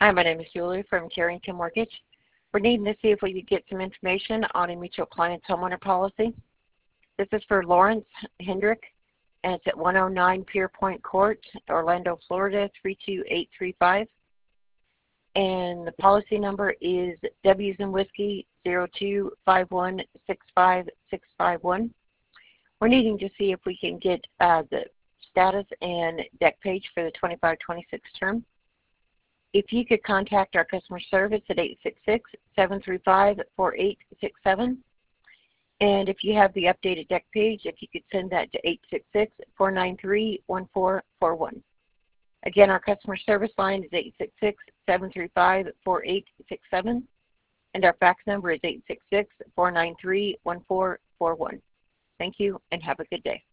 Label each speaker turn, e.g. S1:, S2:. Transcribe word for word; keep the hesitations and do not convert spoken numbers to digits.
S1: Hi, my name is Julie from Carrington Mortgage. We're needing to see if we could get some information on a mutual client's homeowner policy. This is for Lawrence Hendrick, and it's at one oh nine Pierpoint Court, Orlando, Florida, three two eight three five. And the policy number is W as in Whiskey zero two five one six five six five one. We're needing to see if we can get uh, the status and deck page for the twenty-five twenty-six term. If you could contact our customer service at eight six six, seven three five, four eight six seven. And if you have the updated deck page, if you could send that to eight six six, four nine three, one four four one. Again, our customer service line is eight six six, seven three five, four eight six seven. And our fax number is eight six six, four nine three, one four four one. Thank you and have a good day.